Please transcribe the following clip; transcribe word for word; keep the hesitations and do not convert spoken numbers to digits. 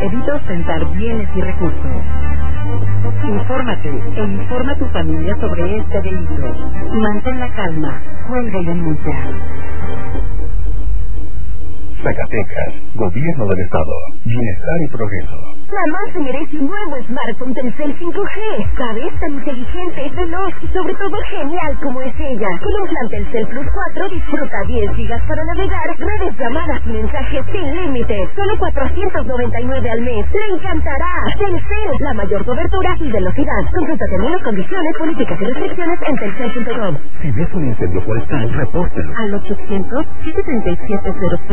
Evita ostentar bienes y recursos. Infórmate e informa a tu familia sobre este delito. Mantén la calma, cuelga y denuncia. Zacatecas, Gobierno del Estado, Bienestar y Progreso. Mamá se merece un nuevo smartphone Telcel cinco G. ¿Sabes? Tan inteligente, veloz y sobre todo genial como es ella. Con un plan Telcel Plus cuatro disfruta diez gigas para navegar, redes, llamadas y mensajes sin límite. Solo cuatrocientos noventa y nueve al mes. ¡Le encantará! Telcel, la mayor cobertura y velocidad. Consulta términos, condiciones, políticas y restricciones en telcel punto com. Si ves un incendio forestal, repórtalo. Al ochocientos, siete treinta y siete, cero cero.